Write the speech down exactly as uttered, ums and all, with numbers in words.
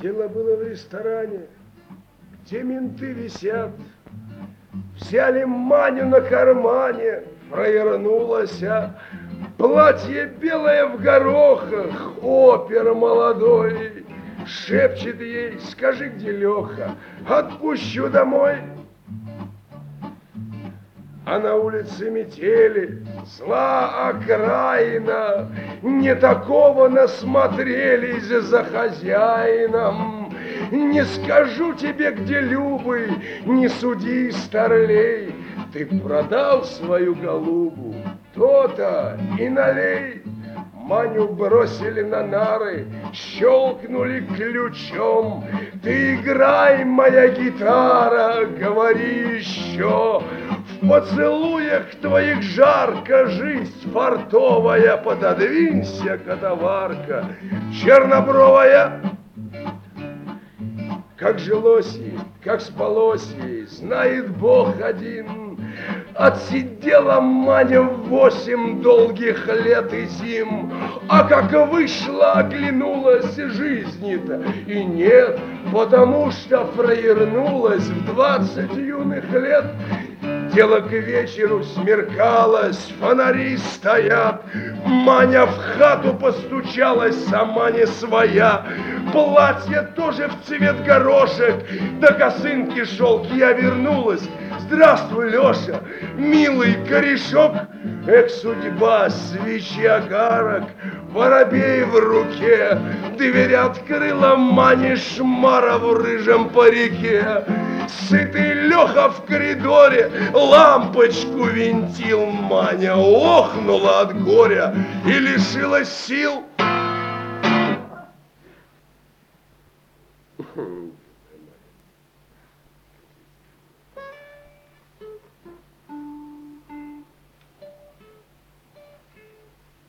Дело было в ресторане, где менты висят. Взяли Маню на кармане, провернулась, а платье белое в горохах, опер молодой. Шепчет ей: скажи, где Леха, отпущу домой. А на улице метели, зла окраина, не такого насмотрелись за хозяином. Не скажу тебе, где Любы, не суди, старлей, ты продал свою голубу, то-то и налей. Маню бросили на нары, щелкнули ключом. Ты играй, моя гитара, говори еще. В поцелуях твоих жарко, жизнь фартовая, пододвинься, котоварка, чернобровая. Как жилось ей, как спалось ей, знает Бог один. Отсидела Маня восемь долгих лет и зим, а как вышла, оглянулась, жизни-то и нет, потому что провернулась в двадцать юных лет. Дело к вечеру смеркалось, фонари стоят. Маня в хату постучалась, сама не своя. Платье тоже в цвет горошек, до косынки шелк. Я вернулась. Здравствуй, Леша, милый корешок. Эх, судьба, свечи огарок, воробей в руке. Дверь открыла Мане Шмара в рыжем парике. Сытый Леха в коридоре лампочку винтил. Маня охнула от горя и лишилась сил.